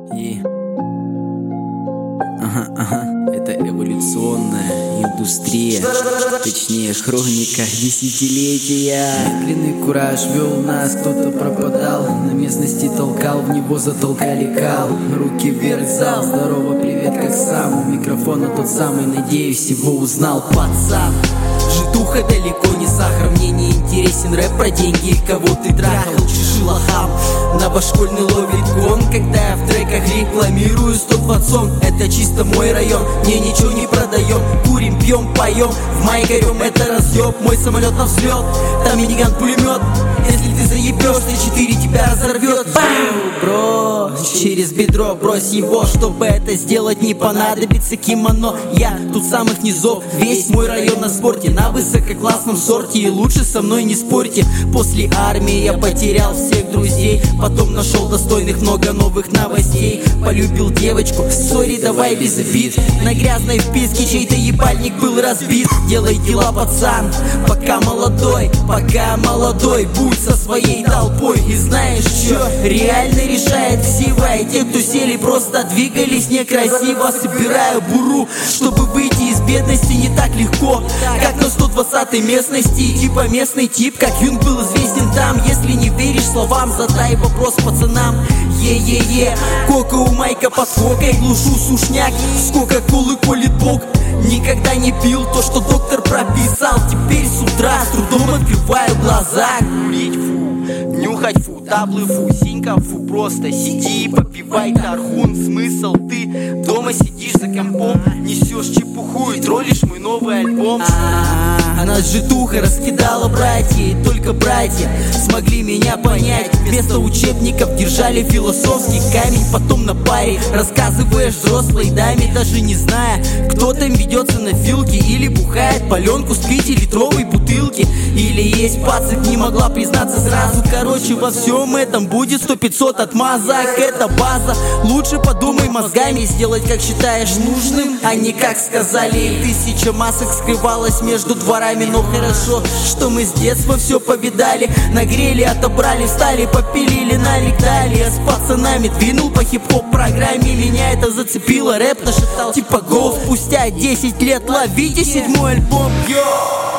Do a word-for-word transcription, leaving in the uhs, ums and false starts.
И... Ага, ага, это эволюционная индустрия, точнее хроника десятилетия. Медленный кураж вел нас, кто-то пропадал, на местности толкал, в него затолкали кал. Руки вверх, зал, здорово, привет, как сам. У микрофона тот самый, надеюсь, его узнал пацан. Житуха далеко не сахар, мне не интересен рэп про деньги, кого ты трахал. Чужий лохам, новошкольный ловит гон, когда я в треках рекламирую сто двадцать сон. Это чисто мой район, мне ничего не продаем. Курим, пьем, поем, в мае горем, это разъеб. Мой самолет на взлет, там миниган пулемет. Если ты заебешь, три четыре тебя разорвет. Бау, бро, через бедро брось его. Чтобы это сделать, не понадобится кимоно. Я тут самых низов, весь мой район на спорте, на высококлассном сорте, и лучше со мной не спорьте. После армии я потерял всех друзей, потом нашел достойных, много новых новостей. Полюбил девочку, сори, давай без обид. На грязной вписке чей-то ебальник был разбит. Делай дела, пацан, пока молодой, пока молодой, будь со своей толпой. И знаешь что, реально решает всего. И те, кто сели, просто двигались некрасиво. Собираю буру, чтобы выйти из бедности не так легко, как на сто двадцатой местности. Типа местный тип, как Юнг был известен там. Если не веришь словам, задай вопрос пацанам. Е-е-е, кока у майка под кокой, глушу сушняк, сколько колы колет бог. Никогда не пил то, что доктор прописал. Теперь с утра с трудом открываю глаза. Курить фу, нюхать фу, таблы фу, синька фу. Просто сиди и попивай тархун. Смысл, ты дома сидишь за компом, несешь чепуху и троллишь мой новый альбом. А нас житуха раскидала братья, и только братья смогли меня понять. Вместо учебников держали философский камень. Потом на паре рассказываешь взрослой даме, даже не зная, кто там ведется на филке или бухает паленку с пятилитровой бутылки. Или есть пацак, не могла признаться сразу. Короче, во всем этом будет сто пятьсот отмазок. Это база, лучше подумай мозгами, сделать как считаешь нужным, а не как сказали. Тысяча масок скрывалась между дворами, но хорошо, что мы с детства все повидали. Нагрели, отобрали, встали, попилили, налегдали. Я с пацанами двинул по хип-хоп программе, меня это зацепило, рэп нашептал типа гол. Спустя десять лет ловите седьмой альбом. Йо!